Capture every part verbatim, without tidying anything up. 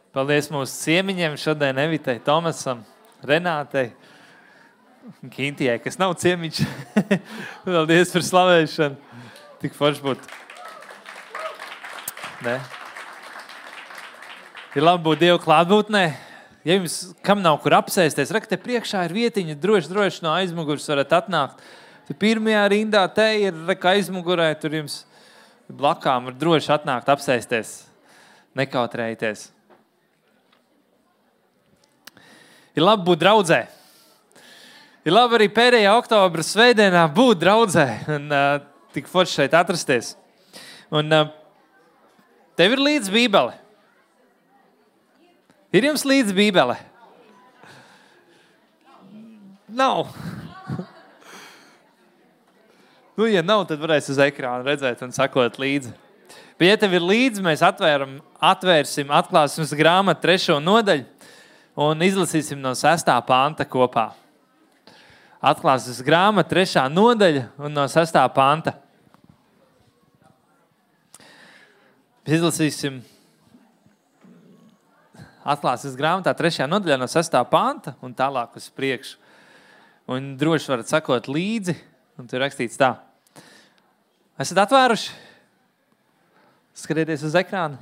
Paldies mūsu ciemiņiem šodien Evitai, Tomasam, Renātei, Kintijai, kas nav ciemiņš. Paldies par slavēšanu. Tik forši būt. Ne? Ir labi būt Dievu klātbūtnē. Ja jums, kam nav kur apsēsties, raka, te priekšā ir vietiņa, droši, droši no aizmuguras varat atnākt. Tu pirmajā rindā te ir, raka, aizmugurē, tur jums blakām var droši atnākt, apsēsties, nekautrējieties. Ir labi būt draudzē. Ir labi arī pēdējā oktobra svētdienā būt draudzē un uh, tik forši šeit atrasties. Un uh, tev ir līdz bībele. Ir jums līdz bībele? Nav. Nu, ja nav, tad varēs uz ekrānu redzēt un sakot līdzi. Bet, ja tev ir līdzi, mēs atvēram, atvērsim, atklāsim grāmatu trešo nodaļu un izlasīsim no sestā panta kopā. Atklāsim grāmatu trešā nodaļa un no sestā panta. Izlasīsim atklāsim grāmatā trešajā nodaļā no sestā panta un tālāk uz priekšu. Un droši varat sakot līdzi, un tur rakstīts tā. Esat atvēruši? Skatieties uz ekrānu.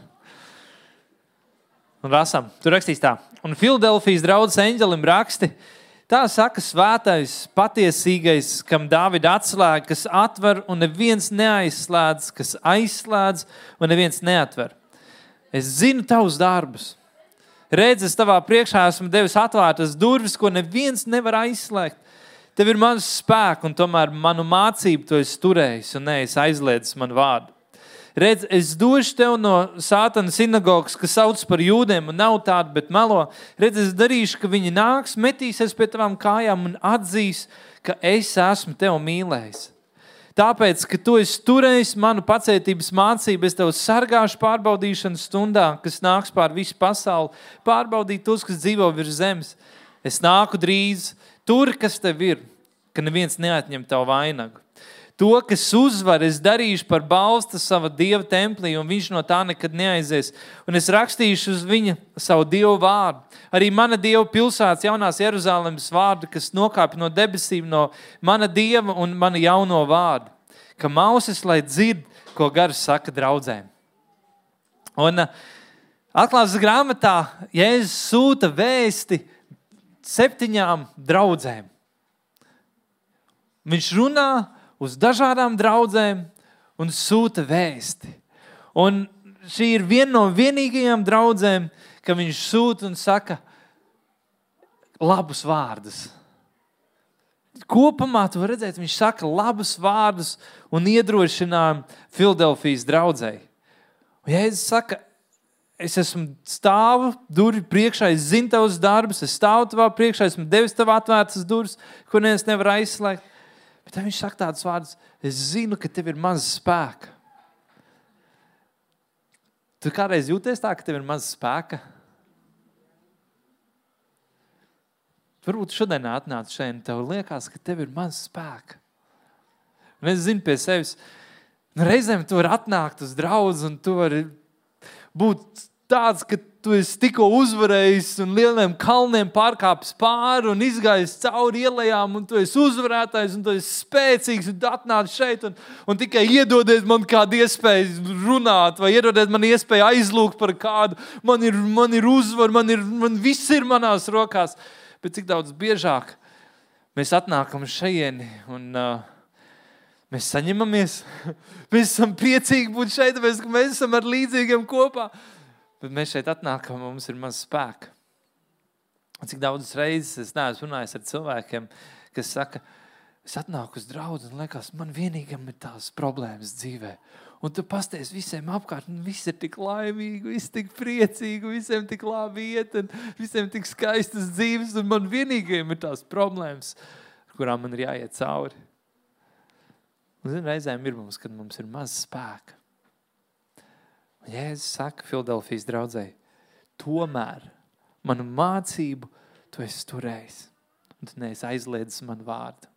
Un rasam. Tur rakstīts tā. Un Filadelfijas draudzes eņģelim raksti, tā saka svētais, patiesīgais, kam Dāvida atslēga, kas atver un neviens neaizslēdz, kas aizslēdz un neviens neatver. Es zinu tavus darbus. Redz, es tavā priekšā esmu devis atvērtas durvis, ko neviens nevar aizslēgt. Tev ir mans spēks, un tomēr manu mācību tu esi turējis, un neesi aizliedzis manu vārdu. Redz, es došu tev no Sātana sinagogas, kas sauc par jūdiem, un nav tāda, bet melo. Redz, es darīšu, ka viņi nāks, metīsies pie tavām kājām un atzīs, ka es esmu tev mīlējis. Tāpēc, ka tu esi turējis manu pacietības mācību, es tev sargāšu pārbaudīšanas stundā, kas nāks pār visu pasauli, pārbaudīt tos, kas dzīvo virs zemes. Es nāku drīz, tur, kas tev ir, ka neviens neatņem tavu vainagu. To, kas uzvar, es darīšu par balstu sava Dieva templī, un viņš no tā nekad neaizies. Un es rakstīšu uz viņa savu Dievu vārdu. Arī mana Dieva pilsētas jaunās Jeruzalemes vārdu, kas nokāpj no debesīm, no mana Dieva un mana jauno vārdu. Ka mausis, lai dzird, ko gars saka draudzēm. Un atklāsmes grāmatā Jēzus sūta vēsti septiņām draudzēm. Viņš runā uz dažādām draudzēm un sūta vēsti. Un šī ir viena no vienīgajām draudzēm, ka viņš sūta un saka labus vārdus. Kopumā tu var redzēt, viņš saka labus vārdus un iedrošinājumu Filadelfijas draudzei. Un Jēzus saka, es esmu stāvu durvi priekšā, es zinu tavus darbus, es stāvu tavā priekšā, esmu devis tev atvērtas durvis, ko neviens nevar aizslēgt. Bet tad viņš saka tādus vārdus, es zinu, ka tev ir maz spēka. Tu kādreiz jūties tā, ka tev ir maz spēka? Varbūt šodien atnāc šeit un tev liekas, ka tev ir maz spēka. Un es zinu pie sevis, nu reizēm tu vari atnākt uz draudzi un tu vari būt tāds, ka tu esi tikko uzvarējis un lieliem kalniem pārkāpis pāri un izgājis cauri ielējām un tu esi uzvarētājs un tu esi spēcīgs un atnāc šeit un, un tikai iedodiet man kādu iespēju runāt vai iedodiet man iespēju aizlūgt par kādu. Man ir, man ir uzvar, man, ir, man viss ir manās rokās. Bet cik daudz biežāk mēs atnākam šajieni un uh, mēs saņemamies. Mēs esam priecīgi būt šeit, tāpēc, ka mēs esam ar līdzīgiem kopā. Bet mēs šeit atnākam, mums ir maz spēka. Un cik daudzas reizes es neesmu runājis ar cilvēkiem, kas saka, es atnāku uz draudzi un liekas, man vienīgam ir tās problēmas dzīvē. Un tu pasties visiem apkārt, un visi ir tik laimīgi, visi tik priecīgi, visiem tik labi iet, un visiem tik skaistas dzīves, un man vienīgajam ir tās problēmas, ar kurām man ir jāiet cauri. Un zin, reizēm ir mums, kad mums ir maz spēka. Un Jēzus saka Filadelfijas draudzei, tomēr manu mācību tu esi turējis, un tu neesi aizliedzis manu vārdu.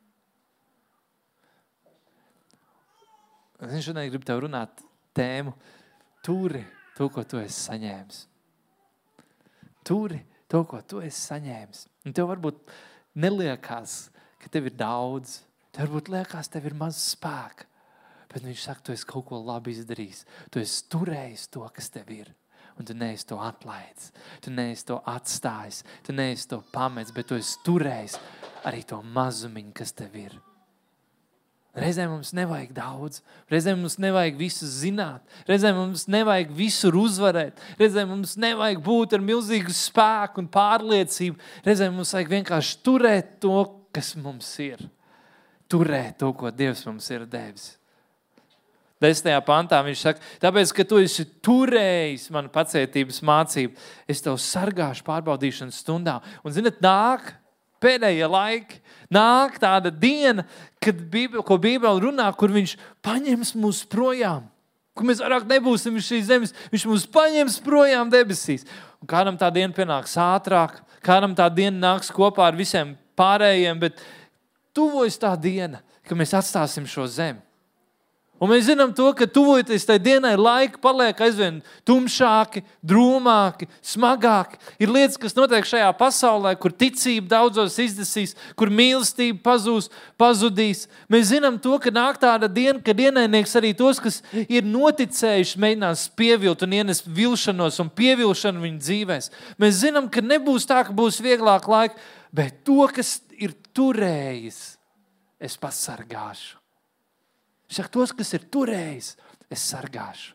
Es šodien gribu tev runāt tēmu, turi to, ko tu esi saņēmis. Turi to, ko tu esi saņēmis. Un tev varbūt neliekās, ka tev ir daudz. Tev varbūt liekas, tev ir maz spēka. Bet viņš saka, tu esi kaut ko labi izdarījis. Tu esi turējis to, kas tev ir. Un tu neesi to atlaidis. Tu neesi to atstājis. Tu neesi to pamets, bet tu esi turējis arī to mazumiņu, kas tev ir. Reizēm mums nevajag daudz. Reizēm mums nevajag visu zināt. Reizēm mums nevajag visur uzvarēt. Reizēm mums nevajag būt ar milzīgu spēku un pārliecību. Reizēm mums vajag vienkārši turēt to, kas mums ir. Turēt to, ko Dievs mums ir devis. Desmitajā pantā viņš saka, tāpēc, ka tu esi turējis manu pacietības mācību, es tev sargāšu pārbaudīšanas stundā. Un, zinat, nāk pēdējie laiki, nāk tāda diena, kad Bībele, ko Bībele runā, kur viņš paņems mūs projām. Kur mēs vairāk nebūsim uz šīs zemes, viņš mūs paņems projām debesīs. Un kādam tā diena pienāks ātrāk, kādam tā diena nāks kopā ar visiem pārējiem, bet tuvojas tā diena, ka mēs atstāsim šo zemi. Un mēs zinām to, ka tuvojoties tai dienai laika paliek aizvien tumšāki, drūmāki, smagāki. Ir lietas, kas notiek šajā pasaulē, kur ticība daudzos izdesīs, kur mīlestība pazūs, pazudīs. Mēs zinām to, ka nāk tāda diena, kad ienaidnieks arī tos, kas ir noticējuši, mēģinās pievilt un ienest vilšanos un pievilšanu viņu dzīvēs. Mēs zinām, ka nebūs tā, ka būs vieglāk laika, bet to, kas ir turējis, es pasargāšu. Viņš saka, tos, kas ir turējis, es sargāšu.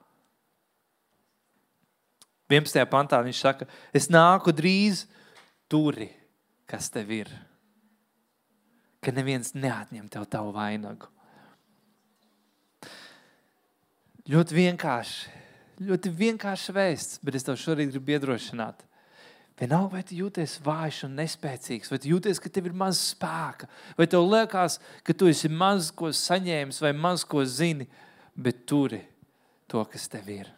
vienpadsmitajā pantā viņš saka, es nāku drīz, turi, kas tev ir. Ka neviens neatņem tev tavu vainagu. Ļoti vienkārši, ļoti vienkārši vēsts, bet es tev šorīt gribu iedrošināt. Vienalga, vai tu jūties vājš un nespēcīgs, vai tu jūties, ka tev ir maz spēka, vai tev liekas, ka tu esi maz ko saņēmis vai maz ko zini, bet turi to, kas tev ir.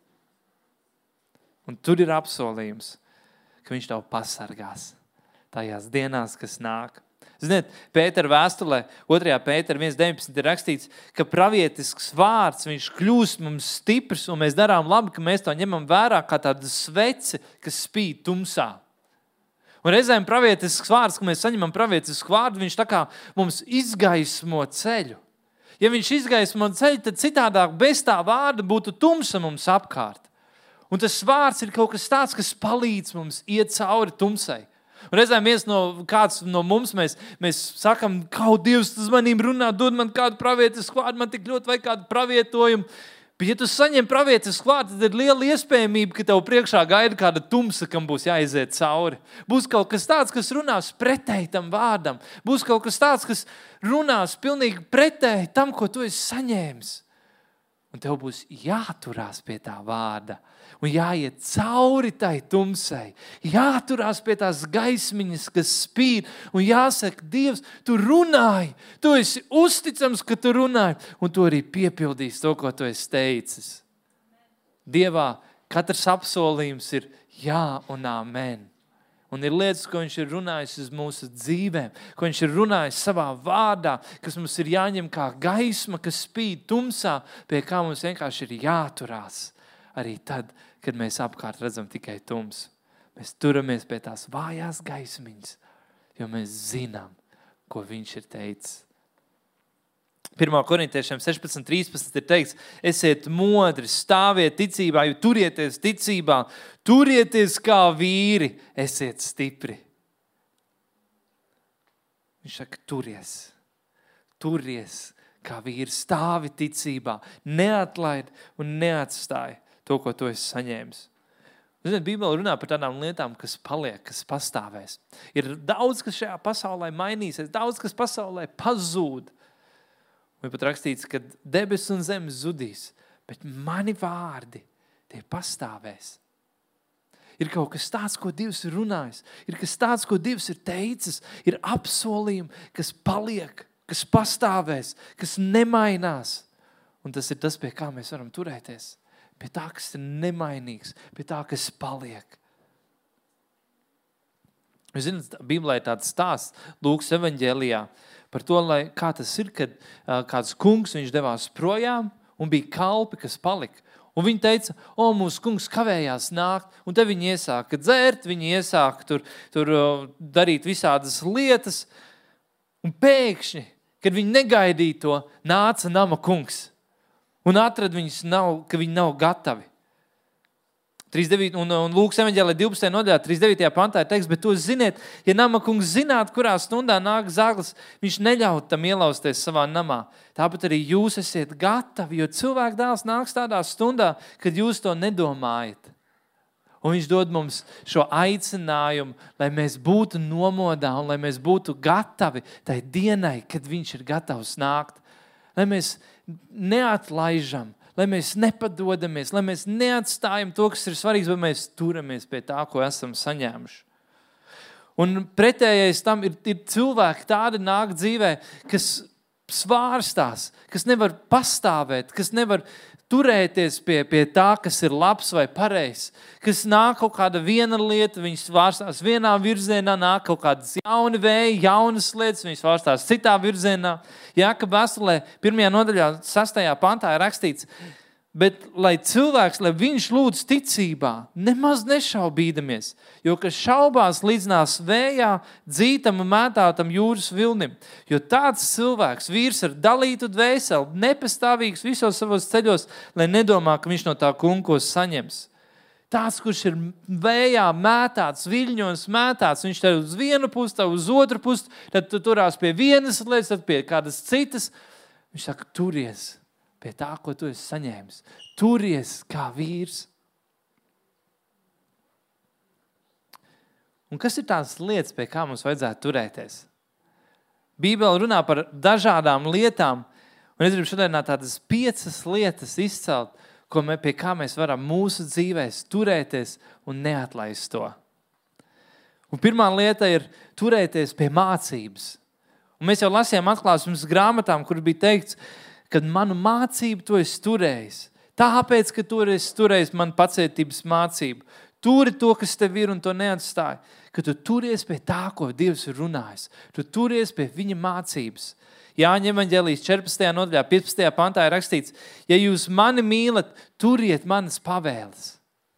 Un tur ir apsolījums, ka viņš tev pasargās tajās dienās, kas nāk. Ziniet, Pētera vēstulē, otrajā Pētera viens deviņpadsmit ir rakstīts, ka pravietisks vārds, viņš kļūst mums stiprs, un mēs darām labi, ka mēs to ņemam vērā kā tādu sveci, kas spīd tumsā. Un reizēm pravietisks vārds, ka mēs saņemam pravietisku vārdu, viņš tā kā mums izgaismo ceļu. Ja viņš izgaismo ceļu, tad citādāk bez tā vārda būtu tumsa mums apkārt. Un tas vārds ir kaut kas tāds, kas palīdz mums iet cauri tumsai. Un reizēm viens no, kāds no mums, mēs, mēs sakam, kaut Dievs uz manīm runā, dod man kādu pravietisku vārdu, man tik ļoti vajag kādu pravietojumu. Bet ja tu saņem pravietisku vārdu, tad ir liela iespējamība, ka tev priekšā gaida kāda tumsa, kam būs jāiziet cauri. Būs kaut kas tāds, kas runās pretēji tam vārdam. Būs kaut kas tāds, kas runās pilnīgi pretēji tam, ko tu esi saņēmis. Un tev būs jāturās pie tā vārda. Un jāiet cauri tai tumsai, jāturās pie tās gaismiņas, kas spīd, un jāsaka, Dievs, tu runāji, tu esi uzticams, ka tu runāji, un tu arī piepildīsi to, ko tu esi teicis. Dievā katrs apsolījums ir jā un amen. Un ir lietas, ko viņš ir runājis uz mūsu dzīvēm, ko viņš ir runājis savā vārdā, kas mums ir jāņem kā gaisma, kas spīd tumsā, pie kā mums vienkārši ir jāturās. Arī tad, kad mēs apkārt redzam tikai tums. Mēs turamies pie tās vājās gaismiņas, jo mēs zinām, ko viņš ir teicis. pirmā Korintiešiem sešpadsmit trīspadsmit ir teikts, esiet modri, stāviet ticībā, jo turieties ticībā, turieties kā vīri, esiet stipri. Viņš saka, turies, turies kā vīri, stāvi ticībā, neatlaid un neatstāj to, ko tu esi saņēmis. Ziniet, Bībele runā par tādām lietām, kas paliek, kas pastāvēs. Ir daudz, kas šajā pasaulē mainīsies, daudz, kas pasaulē pazūd. Un pat rakstīts, ka debesis un zemes zudīs, bet mani vārdi, tie pastāvēs. Ir kaut kas tāds, ko Dievs ir runājis, ir kas tāds, ko Dievs ir teicis, ir apsolījumi, kas paliek, kas pastāvēs, kas nemainās. Un tas ir tas, pie kā mēs varam turēties. Pie tā, kas ir nemainīgs, pie tā, kas paliek. Jūs zināt, Bībelē ir tāds stāsts Lūkas evaņģēlijā par to, lai, kā tas ir, kad uh, kāds kungs viņš devās projām un bija kalpi, kas palika. Un viņi teica, o, mūsu kungs kavējās nākt, un te viņi iesāka dzert, viņi iesāka tur, tur darīt visādas lietas, un pēkšņi, kad viņi negaidīja to, nāca nama kungs, un atrad viņus, nav, ka viņi nav gatavi. trīsdesmit deviņi, un, un Lūkas evaņģēlijā divpadsmitajā nodaļā, trīsdesmit deviņajā pantā ir teiks, bet to ziniet, ja nama kungs zinātu, kurā stundā nāk zaglis, viņš neļaut tam ielausties savā namā. Tāpat arī jūs esiet gatavi, jo cilvēka dēls nāks tādā stundā, kad jūs to nedomājat. Un viņš dod mums šo aicinājumu, lai mēs būtu nomodā un lai mēs būtu gatavi tai dienai, kad viņš ir gatavs nākt. Lai mēs neatlaižam, lai mēs nepadodamies, lai mēs neatstājam to, kas ir svarīgs, bet mēs turamies pie tā, ko esam saņēmuši. Un pretējais tam ir, ir cilvēki tādi nāk dzīvē, kas svārstās, kas nevar pastāvēt, kas nevar turēties pie, pie tā, kas ir labs vai pareizs, kas nāk kaut kāda viena lieta, viņas svārstās vienā virzienā, nāk kaut kādas jauni vēji, jaunas lietas, viņas svārstās citā virzienā. Jākaba vēstulē pirmajā nodaļā, sastajā pantā ir rakstīts, bet lai cilvēks, lai viņš lūdz ticībā, nemaz nešaubīdamies, jo kas šaubās līdzinās vējā, dzītam un mētātam jūras vilnim. Jo tāds cilvēks, vīrs ar dalītu dvēseli, nepastāvīgs visos savos ceļos, lai nedomā, ka viņš no tā kunkos saņems. Tāds, kurš ir vējā mētāts, viļņos mētāts, viņš te uz vienu pusi, uz otru pusi, tad tu turās pie vienas lietas, tad pie kādas citas. Viņš saka, turies pie tā, ko tu esi saņēmis. Turies kā vīrs. Un kas ir tās lietas, pie kā mums vajadzētu turēties? Bībele runā par dažādām lietām, un es gribu šodien tādas piecas lietas izcelt, ko mē, pie kā mēs varam mūsu dzīvēs turēties un neatlaist to. Un pirmā lieta ir turēties pie mācības. Un mēs jau lasījām atklāsmes grāmatām, kur bija teikts, kad manu mācību tu esi turējis. Tāpēc, ka tu esi turējis man pacietības mācību. Turi to, kas tev ir un to neatstāji. Ka tu turies pie tā, ko Dievs ir runājis. Tu turies pie viņa mācības. Jāņa evaņģēlijas četrpadsmitajā nodaļā, piecpadsmitajā pantā ir rakstīts, ja jūs mani mīlat, turiet manas pavēles.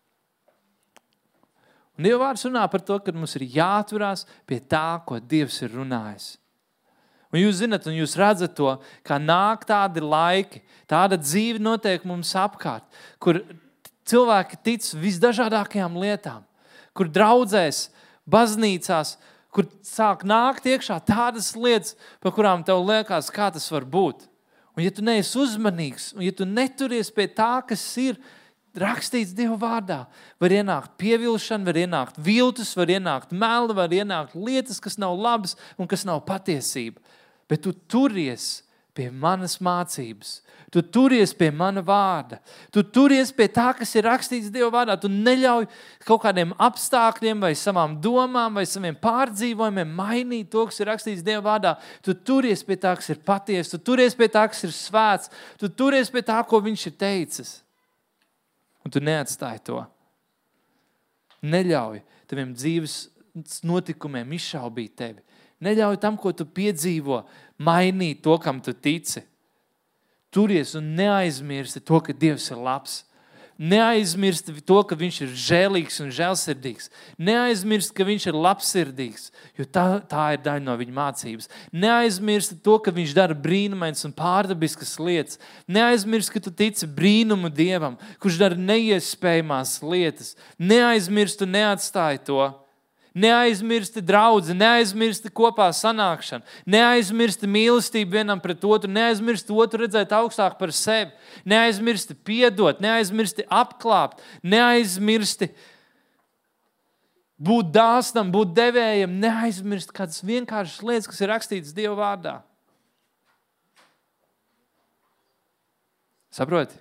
Un Dieva vārds runā par to, ka mums ir jāturās pie tā, ko Dievs ir runājis. Un jūs zinat, un jūs redzat to, kā nāk tādi laiki, tāda dzīve notiek mums apkārt, kur cilvēki tic visdažādākajām lietām, kur draudzēs, baznīcās, kur sāk nākt iekšā tādas lietas, par kurām tev liekas, kā tas var būt. Un ja tu neesi uzmanīgs, un ja tu neturies pie tā, kas ir rakstīts Dieva vārdā, var ienākt pievilšana, var ienākt viltus, var ienākt meli, var ienākt lietas, kas nav labas un kas nav patiesība. Bet tu turies pie manas mācības. Tu turies pie mana vārda. Tu turies pie tā, kas ir rakstīts Dieva vārdā. Tu neļauj kaut kādiem apstākļiem vai savām domām vai saviem pārdzīvojumiem mainīt to, kas ir rakstīts Dieva vārdā. Tu turies pie tā, kas ir patiesa. Tu turies pie tā, kas ir svēts. Tu turies pie tā, ko viņš ir teicis. Un tu neatstāji to. Neļauj taviem dzīves notikumiem izšaubīt tevi. Neļauj tam, ko tu piedzīvo, mainīt to, kam tu tici. Turies un neaizmirsti to, ka Dievs ir labs. Neaizmirsti to, ka viņš ir žēlīgs un žēlsirdīgs. Neaizmirsti, ka viņš ir labsirdīgs, jo tā, tā ir daļa no viņa mācības. Neaizmirsti to, ka viņš dara brīnumains un pārdabiskas lietas. Neaizmirsti, ka tu tici brīnumu Dievam, kurš dara neiespējamās lietas. Neaizmirsti un neatstāji to. Neaizmirsti draudzi, neaizmirsti kopā sanākšanu, neaizmirsti mīlestību vienam pret otru, neaizmirsti otru redzēt augstāk par sevi, neaizmirsti piedot, neaizmirsti apklāpt, neaizmirsti būt dāsnam, būt devējam, neaizmirsti kādas vienkāršas lietas, kas ir rakstītas Dieva vārdā. Saproti?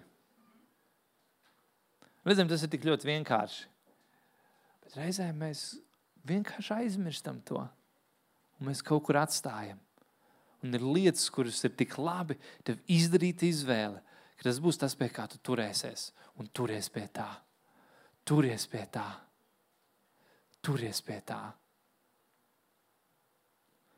Redzam, tas ir tik ļoti vienkārši. Bet reizēm mēs vienkārši aizmirstam to. Un mēs kaut kur atstājam. Un ir lietas, kuras ir tik labi tev izdarīt izvēle, ka tas būs tas, pie kā tu turēsies. Un turies pie tā. Turies pie tā. Turies pie tā.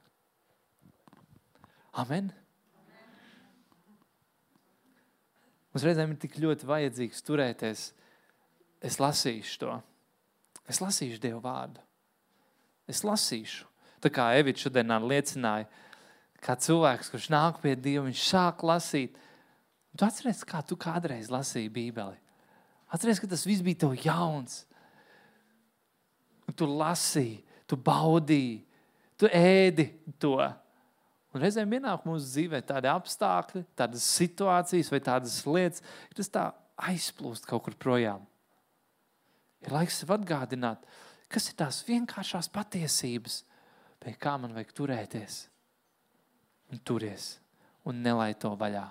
Amen. Mums reizēm ir tik ļoti vajadzīgs turēties. Es lasīšu to. Es lasīšu Dievu vārdu. Es lasīšu. Tā kā Evita šodien liecināja, kā cilvēks, kurš nāk pie Dieva, viņš sāk lasīt. Tu atceries, kā tu kādreiz lasīji Bībeli. Atceries, ka tas viss bija tev jauns. Un tu lasīji, tu baudīji, tu ēdi to. Un reizēm ienāk mūsu dzīvē tādi apstākļi, tādas situācijas vai tādas lietas, ka tas tā aizplūst kaut kur projām. Ir laiks sev atgādināt, kas ir tās vienkāršās patiesības, pie kā man vajag turēties. Un turies. Un nelaid to vaļā.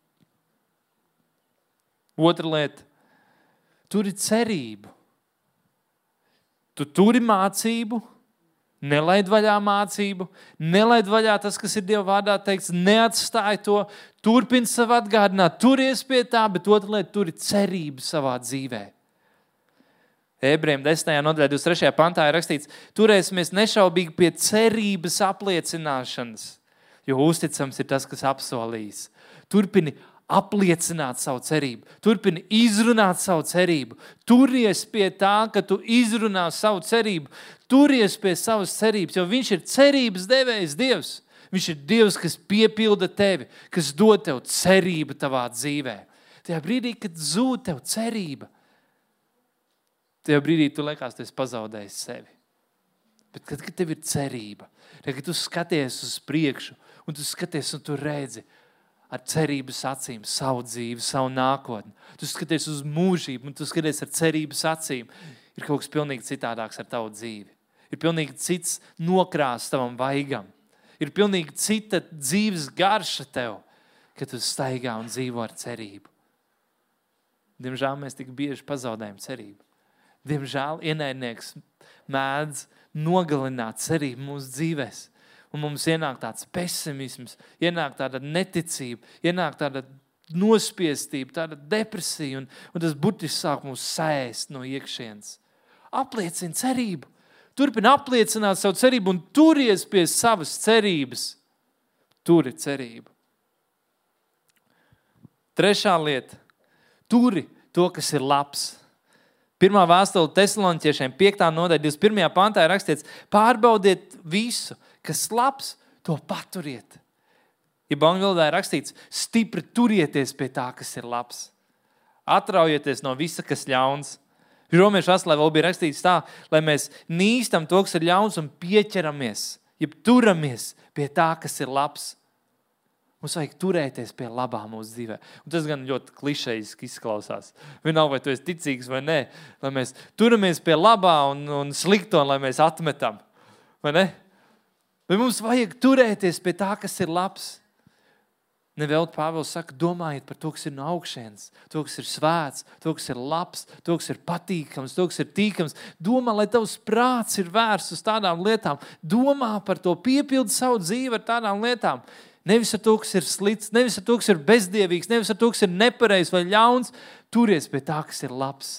Otra lieta. Turi cerību. Tu turi mācību, nelaid vaļā mācību, nelaid vaļā tas, kas ir Dieva vārdā teikts, neatstāj to, turpini sev atgādināt, turies pie tā, bet otra lieta, turi cerību savā dzīvē. Ebrejiem desmitajā nodaļā divdesmit trešajā pantā ir rakstīts, turēsimies nešaubīgi pie cerības apliecināšanas, jo uzticams ir tas, kas apsolījis. Turpini apliecināt savu cerību. Turpini izrunāt savu cerību. Turies pie tā, ka tu izrunā savu cerību. Turies pie savas cerības, jo viņš ir cerības devējs Dievs. Viņš ir Dievs, kas piepilda tevi, kas dod tev cerību tavā dzīvē. Tajā brīdī, kad zūd tev cerība, tajā brīdī tu liekas, tu esi pazaudējis sevi. Bet kad, kad tev ir cerība, tad, kad tu skaties uz priekšu, un tu skaties un tu redzi, ar cerības acīm savu dzīvi, savu nākotni. Tu skaties uz mūžību un tu skaties ar cerības acīm. Ir kaut kas pilnīgi citādāks ar tavu dzīvi. Ir pilnīgi cits nokrās tavam vaigam. Ir pilnīgi cita dzīves garša tev, kad tu staigā un dzīvo ar cerību. Diemžēl mēs tik bieži pazaudējam cerību. Diemžēl ienaidnieks mēdz nogalināt cerību mūsu dzīvēs. Un mums ienāk tāds pesimisms, ienāk tāda neticība, ienāk tāda nospiestība, tāda depresija, un, un tas burtiski sāk mūs sēst no iekšienes. Apliecini cerību. Turpini apliecināt savu cerību un turies pie savas cerības. Turi cerību. Trešā lieta. Turi to, kas ir labs. Pirmā vēstule Tesaloniķiešiem, piektā nodaļa, divdesmit pirmajā pantā ir rakstīts, pārbaudiet visu, kas labs, to paturiet. Ja angļu valodā ir rakstīts, stipri turieties pie tā, kas ir labs. Atraujieties no visa, kas ļauns. Romiešu vēstulē vēl bija rakstīts tā, lai mēs nīstam to, kas ir ļauns un pieķeramies, ja turamies pie tā, kas ir labs. Mums vajag turēties pie labā mūsu dzīvē. Un tas gan ļoti klišejiski izklausās. Vienalga, vai tu esi ticīgs vai nē, lai mēs turamies pie labā un, un slikto, lai mēs atmetam. Vai ne? Vai mums vajag turēties pie tā, kas ir labs? Nevelti Pāvils saka, domājiet par to, kas ir no augšienes, to, kas ir svēts, to, kas ir labs, to, kas ir patīkams, to, kas ir tīkams. Domā, lai tavs prāts ir vērsts uz tādām lietām. Domā par to, piepildi savu dzīvi ar tādām lietām. Nevis ar to, kas ir slikts, nevis ar to, kas ir bezdievīgs, nevis ar to, kas ir nepareizs vai ļauns. Turies pie tā, kas ir labs.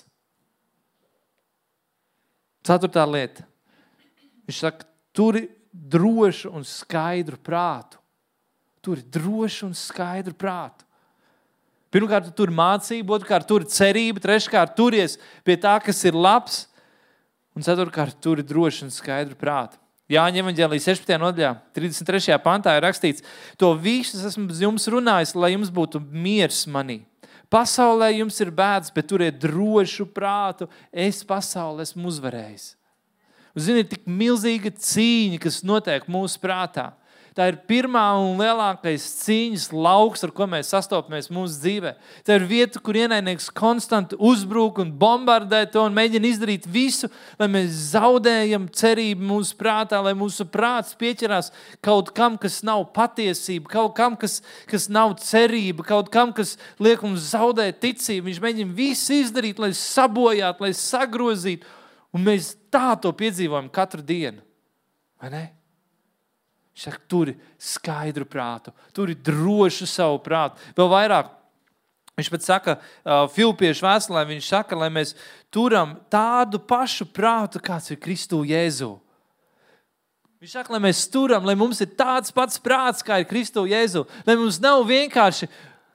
Ceturtā lieta. Viņš saka, turi drošu un skaidru prātu. Turi drošu un skaidru prātu. Pirmkārt, tu turi mācību, otrkārt, turi cerību, treškārt, turies pie tā, kas ir labs, un ceturtkārt, turi drošu un skaidru prātu. Jāņa evaņģēlija sešpadsmitajā nodaļā, trīsdesmit trešajā pantā ir rakstīts, to visus esmu jums runājis, lai jums būtu miers manī. Pasaulē jums ir bēdas, bet turiet drošu prātu, es pasauli esmu uzvarējis. Un, zini, ir tik milzīga cīņa, kas notiek mūsu prātā. Tā ir pirmā un lielākais cīņas lauks, ar ko mēs sastopamies mūsu dzīvē. Tā ir vieta, kur ienaidnieks konstanti uzbrūk un bombardē to un mēģina izdarīt visu, lai mēs zaudējam cerību mūsu prātā, lai mūsu prāts pieķerās kaut kam, kas nav patiesība, kaut kam, kas, kas nav cerība, kaut kam, kas liek mums zaudēt ticību. Viņš mēģina visu izdarīt, lai sabojātu, lai sagrozītu, un mēs tā to piedzīvojam katru dienu. Vai ne? Viņš saka, turi skaidru prātu, turi drošu savu prātu. Vēl vairāk, viņš pat saka, Filipiešu vēstulē, viņš saka, lai mēs turam tādu pašu prātu, kāds ir Kristu Jēzu. Viņš saka, lai mēs turam, lai mums ir tāds pats prāts, kā ir Kristu Jēzu. Lai mums nav vienkārši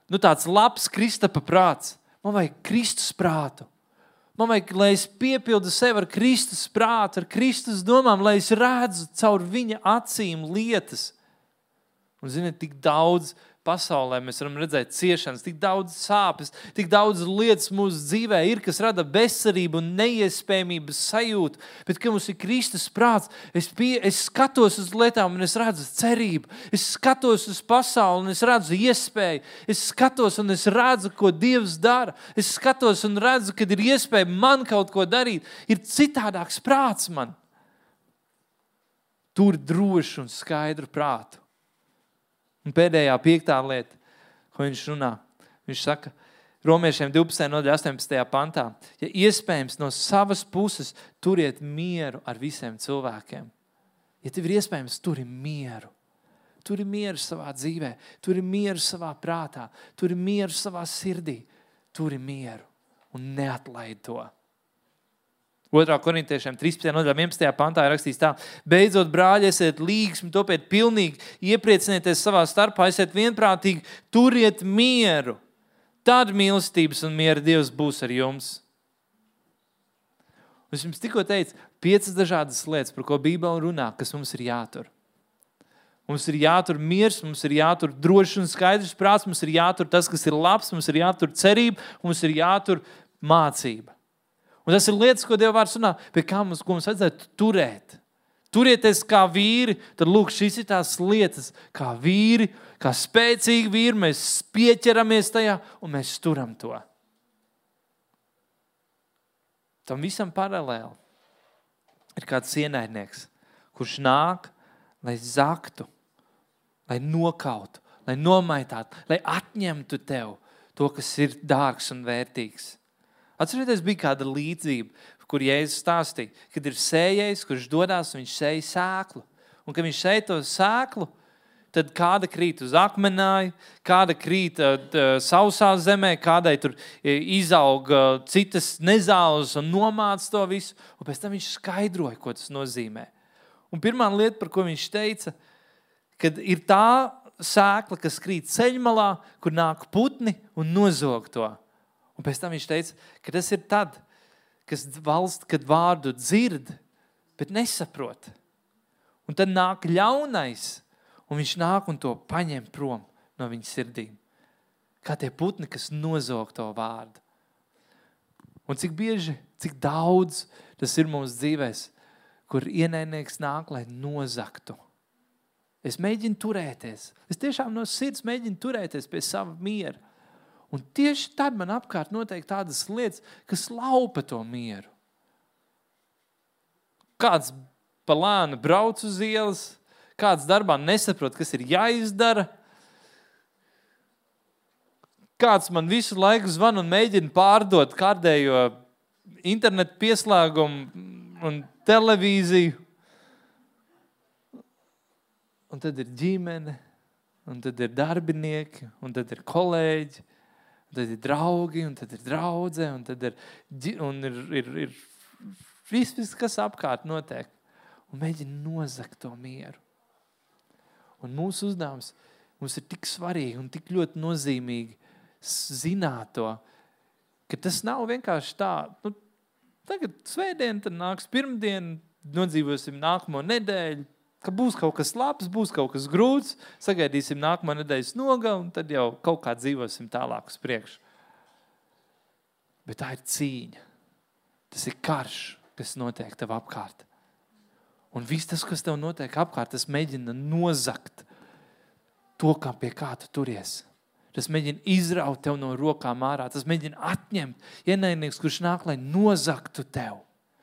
nu tāds labs Kristapa prāts. Man vajag Kristus prātu. Man vajag, lai es piepildu sevi ar Kristus prātu, ar Kristus domām, lai es redzu caur viņa acīm lietas. Un ziniet, tik daudz pasaulē mēs varam redzēt ciešanas, tik daudz sāpes, tik daudz lietas mūsu dzīvē ir, kas rada bezcerību un neiespējamības sajūtu. Bet, kad mums ir Kristus prāts, es, pie, es skatos uz lietām un es redzu cerību. Es skatos uz pasauli un es redzu iespēju. Es skatos un es redzu, ko Dievs dara. Es skatos un redzu, kad ir iespēja man kaut ko darīt. Ir citādāks prāts man. Tur drošu un skaidru prātu. Un pēdējā piektā lieta, ko viņš runā, viņš saka, Romiešiem divpadsmitajā nodaļā astoņpadsmitajā pantā, ja iespējams no savas puses turiet mieru ar visiem cilvēkiem. Ja tev ir iespējams, turi mieru. Turi mieru savā dzīvē, turi mieru savā prātā, turi mieru savā sirdī, turi mieru un neatlaid to. Otrā korintiešiem trīspadsmitajā nodaļā vienpadsmitajā pantā ir rakstīts tā: beidzot, brāļi, esiet līgsmi, topiet pilnīgi, iepriecinieties savā starpā, esiet vienprātīgi, turiet mieru. Tad mīlestības un miera Dievs būs ar jums. Es jums tikko teicu, piecas dažādas lietas, par ko Bībele runā, kas mums ir jātur. Mums ir jātur miers, mums ir jātur drošs un skaidrs prāts, mums ir jātur tas, kas ir labs, mums ir jātur cerība, mums ir jātur mācība. Un tas ir lietas, ko Dieva vārds runā, pie kā mums, ko mums vajadzētu turēt. Turieties kā vīri, tad lūk, šīs ir tās lietas, kā vīri, kā spēcīgi vīri, mēs pieķeramies tajā un mēs turam to. Tam visam paralēli ir kāds ienaidnieks, kurš nāk, lai zaktu, lai nokautu, lai nomaitātu, lai atņemtu tev to, kas ir dārgs un vērtīgs. Atcerieties, bija kāda līdzība, kur Jēzus stāstīja, kad ir sējējs, kurš dodās un viņš sēja sēklu. Un kad viņš sēja to sēklu, tad kāda krīt uz akmenāju, kāda krīt uh, sausā zemē, kādai tur izaug uh, citas nezāles un nomāc to visu. Un pēc tam viņš skaidroja, ko tas nozīmē. Un pirmā lieta, par ko viņš teica, kad ir tā sēkla, kas krīt ceļmalā, kur nāk putni un nozog to. Un pēc tam viņš teica, ka tas ir tad, kas valsts, kad vārdu dzird, bet nesaprot. Un tad nāk ļaunais, un viņš nāk un to paņem prom no viņa sirdīm. Kā tie putni, kas nozog to vārdu. Un cik bieži, cik daudz tas ir mūsu dzīvēs, kur ienaidnieks nāk, lai nozaktu. Es mēģinu turēties. Es tiešām no sirds mēģinu turēties pie sava miera. Un tieši tad man apkārt notiek tādas lietas, kas laupa to mieru. Kāds pa lēnu brauc uz ielas, kāds darbā nesaprot, kas ir jāizdara. Kāds man visu laiku zvan un mēģina pārdot kārtējo internetu pieslēgumu un televīziju. Un tad ir ģimene, un tad ir darbinieki, un tad ir kolēģi. Un tad ir draugi, un tad ir draudze, un tad ir, un ir, ir, ir viss, viss, kas apkārt notiek. Un mēģina nozakt to mieru. Un mūsu uzdevums, mums ir tik svarīgi un tik ļoti nozīmīgi zināt to, ka tas nav vienkārši tā, nu, tagad svētdien, tad nāks pirmdien, nodzīvosim nākamo nedēļu, ka būs kaut kas labs, būs kaut kas grūts, sagaidīsim nākamā nedēļas nogali, un tad jau kaut kā dzīvosim tālāk uz priekšu. Bet tā ir cīņa. Tas ir karš, kas notiek tev apkārt. Un viss tas, kas tev notiek apkārt, tas mēģina nozakt to, kā pie kā tu turies. Tas mēģina izraut tev no rokām ārā. Tas mēģina atņemt ienaidnieks, kurš nāk, lai nozaktu tev.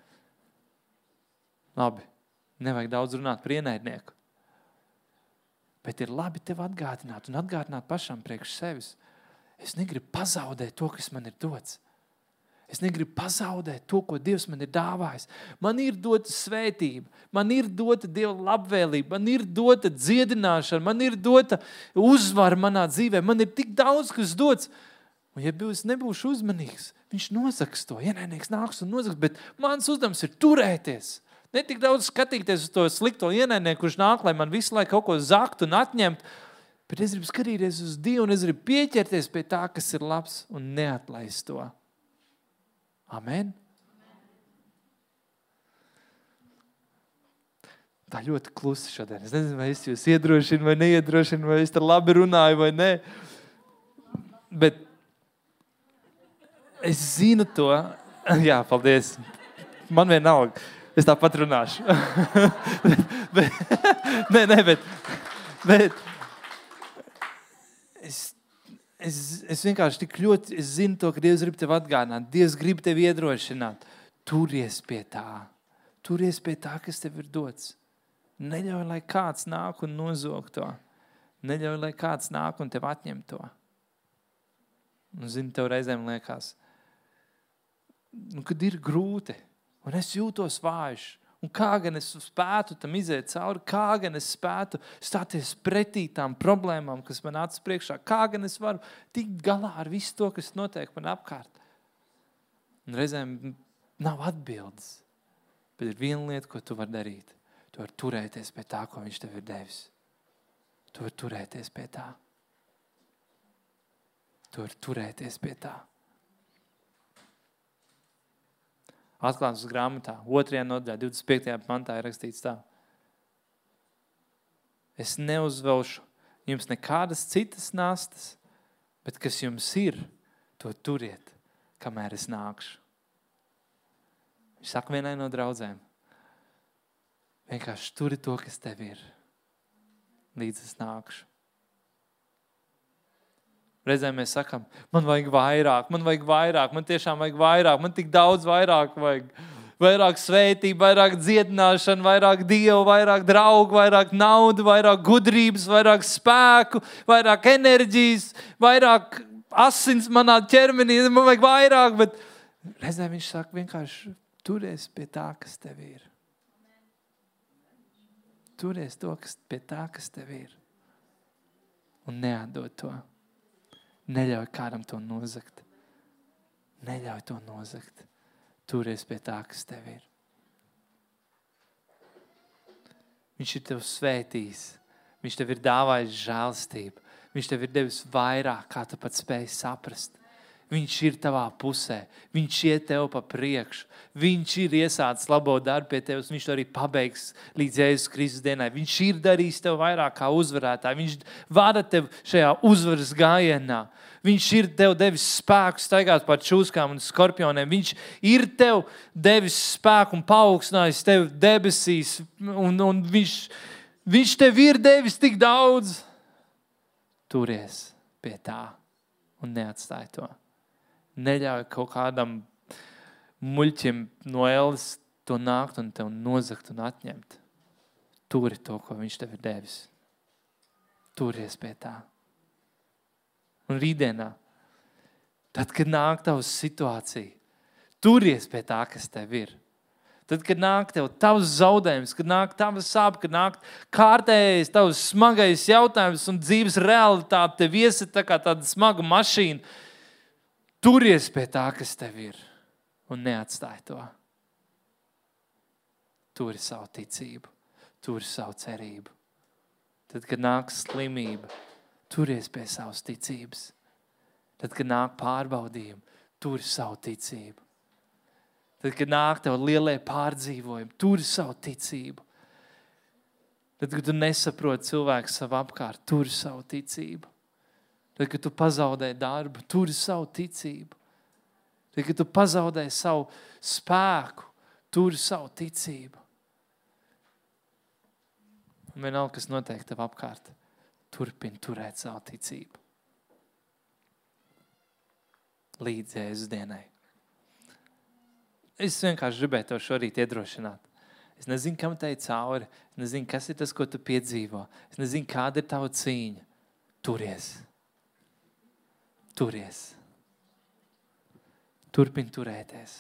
Labi. Nevajag daudz runāt par ienaidnieku. Bet ir labi tev atgādināt un atgādināt pašam priekš sevis. Es negribu pazaudēt to, kas man ir dots. Es negribu pazaudēt to, ko Dievs man ir dāvājis. Man ir dota svētība, man ir dota Dieva labvēlība, man ir dota dziedināšana, man ir dota uzvara manā dzīvē. Man ir tik daudz, kas dots. Un ja es nebūšu uzmanīgs, viņš nozaks to. Ienaidnieks nāks un nozaks, bet mans uzdevums ir turēties. Ne tik daudz skatīties uz to slikto ienaidnieku, kurš nāk, lai man visu laiku kaut ko zakt un atņemt, Bet es gribu skatīties uz Dievu, un es gribu pieķerties pie tā, kas ir labs, un neatlaist to. Amen? Tā ļoti klusi šodien. Es nezinu, vai es jūs iedrošinu vai neiedrošinu, vai es te labi runāju vai nē. Bet es zinu to. Jā, paldies. Man vienalga. Es tāpat runāšu. bet, nē, nē, bet, bet es, es, es vienkārši tik ļoti, es zinu to, ka Dievs grib tev atgādināt. Dievs grib tev iedrošināt. Turies pie tā. Turies pie tā, kas tev ir dots. Neļauj, lai kāds nāk un nozog to. Neļauj, lai kāds nāk un tev atņem to. Un zini, tev reizēm liekas, nu, kad ir grūti, un es jūtos vājš, un kā gan es spētu tam iziet cauri, kā gan es spētu stāties pretī tām problēmām, kas man acis priekšā, kā gan es varu tikt galā ar visu to, kas notiek man apkārt. Un reizēm nav atbildes, bet ir viena lieta, ko tu vari darīt. Tu vari turēties pie tā, ko viņš tev ir devis. Tu vari turēties pie tā. Tu vari turēties pie tā. Atklāsmes grāmatā, otrajā nodaļā, divdesmit piektajā pantā ir rakstīts tā. Es neuzvelšu jums nekādas citas nastas, bet kas jums ir, to turiet, kamēr es nākšu. Viņš saka vienai no draudzēm. Vienkārši turi to, kas tev ir, līdz es nākšu. Reizēm mēs sakam, man vajag vairāk, man vajag vairāk, man tiešām vajag vairāk, man tik daudz vairāk vajag. Vairāk svētību, vairāk dziedināšanu, vairāk Dievu, vairāk draugu, vairāk naudu, vairāk gudrības, vairāk spēku, vairāk enerģijas, vairāk asins manā ķermenī, man vajag vairāk, bet reizēm viņš saka vienkārši turies pie tā, kas tev ir. Turies to, kas pie tā, kas tev ir. Un neatdod to. Neļauj kādam to nozagt. Neļauj to nozagt. Turies pie tā, kas tev ir. Viņš ir tev svētījis. Viņš tev ir dāvājis žēlstību. Viņš tev ir devis vairāk, kā tu pat spēj saprast. Viņš ir tavā pusē. Viņš iet tev pa priekšu. Viņš ir iesācis labo darbu pie tevis. Viņš to arī pabeigs līdz Jēzus Kristus dienai. Viņš ir darījis tev vairāk kā uzvarētāji. Viņš vada tev šajā uzvaras gājienā. Viņš ir tev devis spēku staigāt pār čūskām un skorpioniem. Viņš ir tev devis spēku un paaugstinājis tev debesīs. Un, un viņš, viņš tev ir devis tik daudz. Turies pie tā un neatstāj to. Neļauj kaut kādam muļķim no ēles to nākt un tev nozagt un atņemt. Turi to, ko viņš tev ir devis. Turies pie tā. Un rītdienā, tad, kad nāk tavs situācija, turies pie tā, kas tev ir. Tad, kad nāk tev tavs zaudējums, kad nāk tavs sāp, kad nāk kārtējais, tavs smagais jautājums un dzīves realitāte tev iesat tā kā tāda smaga mašīna, turies pie tā, kas tev ir, un neatstāj to. Turi savu ticību, turi savu cerību. Tad, kad nāk slimība, turies pie savas ticības. Tad, kad nāk pārbaudījumi, turi savu ticību. Tad, kad nāk tev lielie pārdzīvojumi, turi savu ticību. Tad, kad tu nesaproti cilvēku savu apkārt, turi savu ticību. Tad, kad tu pazaudēji darbu, turi savu ticību. Tad, kad tu pazaudēji savu spēku, turi savu ticību. Un vienalga, kas notiek tev apkārt, turpini turēt savu ticību. Līdz Jēzus dienai. Es vienkārši gribēju tev šorīt iedrošināt. Es nezinu, kam tai cauri. Es nezinu, kas ir tas, ko tu piedzīvo. Es nezinu, kāda ir tava cīņa. Turies. Turies. Turpini turēties.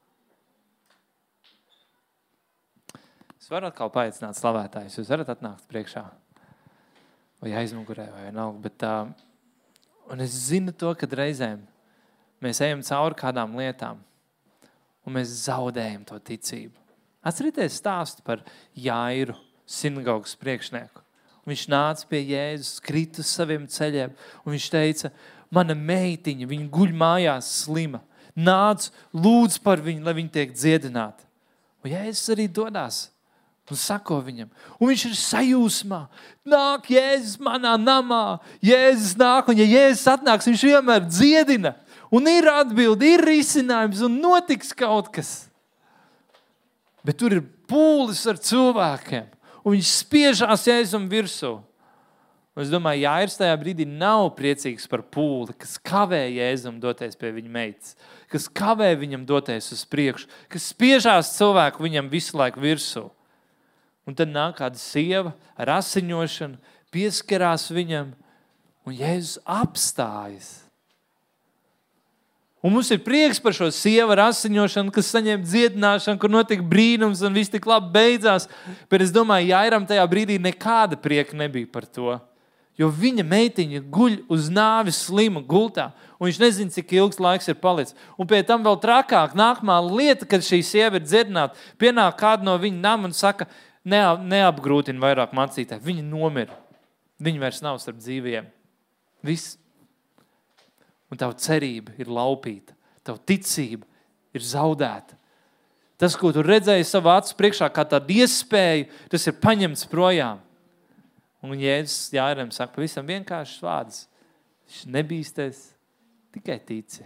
Es varu atkal paaicināt slavētājus. Jūs varat atnākt priekšā. Vai aizmugurē, vai vienalga. Bet, uh, un es zinu to, kad reizēm mēs ejam cauri kādām lietām. Un mēs zaudējam to ticību. Atcerieties stāstu par Jairu, sinagogas priekšnieku. Viņš nāca pie Jēzus, krita uz saviem ceļiem, un viņš teica, mana meitiņa, viņa guļ mājās slima. Nāc, lūdz par viņu, lai viņa tiek dziedināta. Un Jēzus arī dodās un sako viņam. Un viņš ir sajūsmā. Nāk Jēzus manā namā. Jēzus nāk, un ja Jēzus atnāks, viņš vienmēr dziedina. Un ir atbildi, ir risinājums, un notiks kaut kas. Bet tur ir pūlis ar cilvēkiem. Un viņš spiežās Jēzum virsū. Un es domāju, Jāirs tajā brīdī nav priecīgs par pūli, kas kavē Jēzum doties pie viņa meitas, kas kavē viņam doties uz priekšu, kas spiežās cilvēku viņam visu laiku virsū. Un tad nāk kāda sieva ar asiņošanu, pieskarās viņam, un Jēzus apstājas. Un mums ir prieks par šo sievu ar asiņošanu, kas saņem dziedināšanu, kur notika brīnums un viss tik labi beidzās. Bet es domāju, Jāiram tajā brīdī nekāda prieka nebija par to. Jo viņa meitiņa guļ uz nāvis slima gultā, un viņš nezina, cik ilgs laiks ir palicis. Un pie tam vēl trakāk, nākamā lieta, kad šī sieva ir dziedināta, pienāk kādu no viņa nama un saka, neapgrūtina vairāk mācītāji. Viņa nomira. Viņa vairs nav starp dzīvajiem. Viss. Un tava cerība ir laupīta. Tava ticība ir zaudēta. Tas, ko tu redzēji savā acu priekšā kā tādu iespēju, tas ir paņemts projām. Un Jēzus Jāiram saka pavisam vienkāršs vārds. Viņš nebīsties, tikai tici.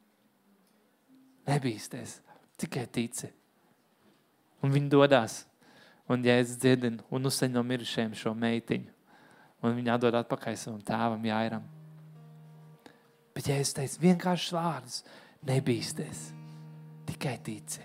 Nebīsties, tikai tici. Un viņi dodās. Un Jēzus dziedina un uzceļ no mirušajiem šo meitiņu. Un viņi atdod atpakaļ savam tēvam Jāiram. Bet Jēzus teica vienkāršs vārds. Nebīsties, tikai tici.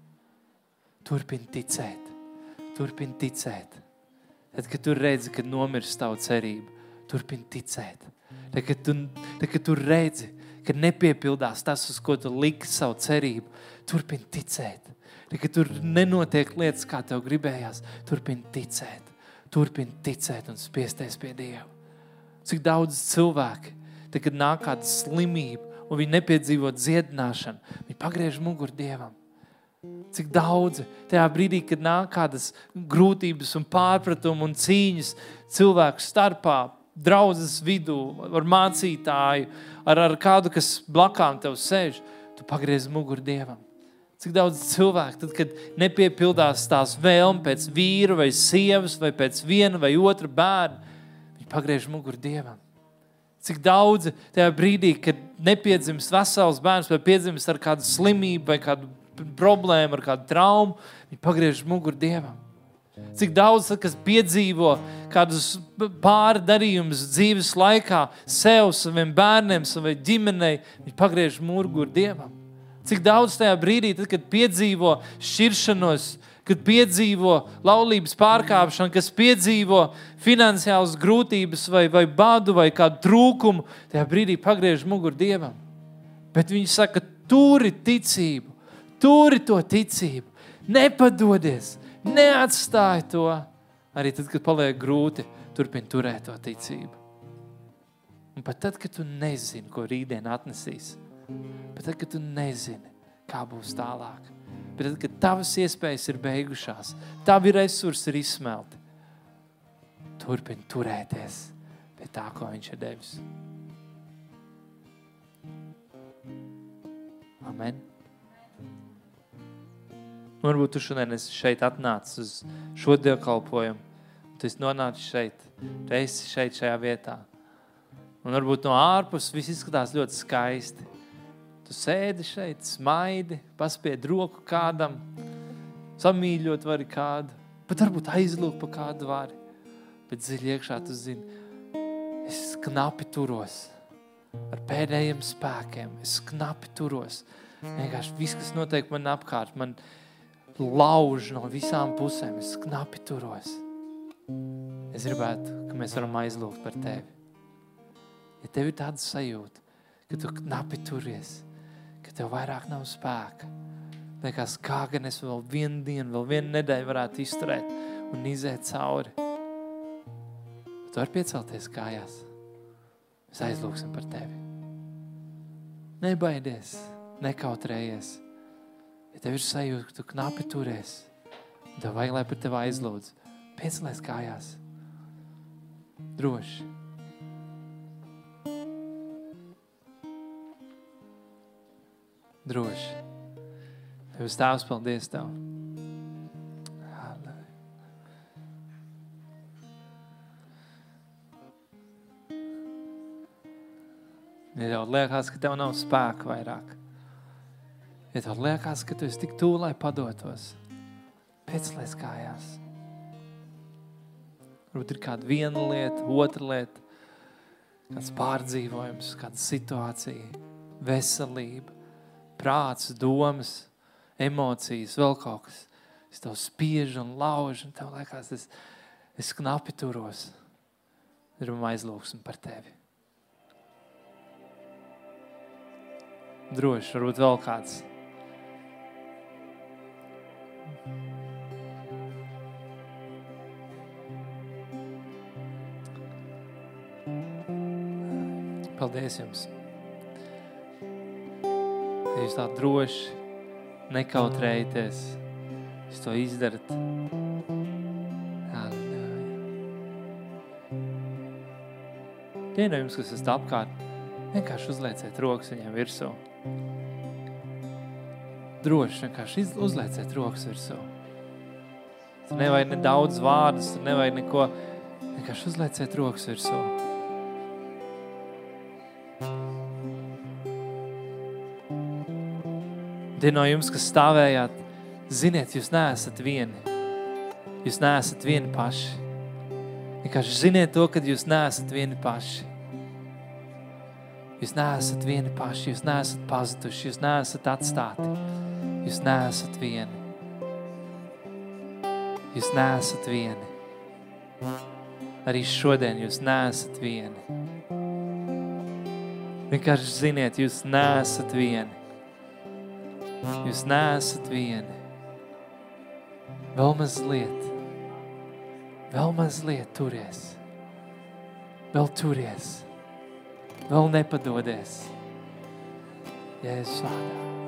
Turpini ticēt. Turpini ticēt. Tad, kad tu redzi, kad nomirst tavu cerību, turpini ticēt. Tad, kad tu, tad, kad tu redzi, kad nepiepildās tas, uz ko tu liki savu cerību, turpini ticēt. Tad, kad tur nenotiek lietas, kā tev gribējās, turpini ticēt. Turpini ticēt un spiesties pie Dieva. Cik daudz cilvēki, tad, kad nāk kāda slimība un viņi nepiedzīvo dziedināšanu, viņi pagriež muguru Dievam. Cik daudzi tajā brīdī, kad nāk kādas grūtības un pārpratumi un cīņas cilvēku starpā, draudzes vidū, ar mācītāju, ar, ar kādu, kas blakām tev sēž, tu pagriez muguru Dievam. Cik daudz cilvēku, tad, kad nepiepildās tās vēlme pēc vīra vai sievas vai pēc viena vai otra bērna, viņi pagriež muguru Dievam. Cik daudzi tajā brīdī, kad nepiedzimst vesels bērns vai piedzimst ar kādu slimību vai kādu problēmu, ar kādu traumu, viņi pagriež muguru Dievam. Cik daudz, kas piedzīvo kādus pārdarījumus dzīves laikā sev, saviem bērniem, savai ģimenei, viņi pagriež muguru Dievam. Cik daudz tajā brīdī, tad, kad piedzīvo šķiršanos, kad piedzīvo laulības pārkāpšanu, kas piedzīvo finansiālas grūtības vai, vai badu vai kādu trūkumu, tajā brīdī pagriež muguru Dievam. Bet viņi saka, turi ticību, turi to ticību, nepadodies, neatstāj to. Arī tad, kad paliek grūti, turpini turēt to ticību. Un pat tad, kad tu nezini, ko rītdien atnesīs, pat tad, kad tu nezini, kā būs tālāk, bet tad, kad tavas iespējas ir beigušās, tavi resursi ir izsmelti, turpini turēties pie tā, ko viņš ir devis. Amen. Varbūt tu šodien esi šeit atnācis uz šo dievkalpojumu, un tu esi nonācis šeit, tu esi šeit šajā vietā. Un varbūt no ārpus viss izskatās ļoti skaisti. Tu sēdi šeit, smaidi, paspied roku kādam, samīļot vari kādu, pat varbūt aizlūk pa kādu vari. Bet dziļi iekšā tu zini, es knapi turos ar pēdējiem spēkiem, es knapi turos. Vienkārši viss, kas notiek man apkārt, man lauž no visām pusēm, es knapi turos. Es gribētu, ka mēs varam aizlūgt par tevi. Ja tev ir tāda sajūta, ka tu knapi turies, ka tev vairāk nav spēka, liekas, kā gan es vēl vienu dienu, vēl vienu nedēļu varētu izturēt un iziet cauri. Tu vari piecelties kājās. Mēs aizlūgsim par tevi. Nebaidies, nekautrējies. Ja tev ir sajūta, ka tu knapi turies, tev vajag, lai par tevi aizlūdz, piecelies kājās. Droši. Droši. Tevis Tēvs, paldies Tev. Halleluja. Ja Tev liekas, ka Tev nav spēka vairāk. Ja Tev liekas, ka Tu esi tik tūl, lai padotos. Piecelies kājās. Varbūt ir kāda viena lieta, otra lieta, kāds pārdzīvojums, kāda situācija, veselība, prāts, domas, emocijas, vēl kaut kas. Es tev spiežu un laužu, un tev liekas, es, es knapi turos. Gribam aizlūgsim par tevi. Droši, varbūt vēl kāds. Paldies jums. Ka jūs tā droši nekautrējaties. Jūs to izdarat. Halleluja. Tie no jums, kas esat apkārt, vienkārši uzlieciet rokas viņiem virsū. Droši vienkārši uzlieciet rokas virsū. Tur nevajag ne daudz vārdus, tur nevajag neko. Vienkārši uzlieciet rokas virsū. Tie no jums, kas stāvējāt, ziniet, jūs neesat vieni. Jūs neesat vieni paši. Vienkārši ziniet to, ka jūs neesat vieni paši. Jūs neesat vieni paši, jūs neesat pazuduši, jūs neesat atstāti. Jūs neesat vieni. Jūs neesat vieni. Arī šodien jūs neesat vieni. Vienkārši ziniet, jūs neesat vieni. Jūs neesat vieni. Vēl mazliet. Vēl mazliet turies. Vēl turies. Vēl nepadodies. Jēzus vārdā.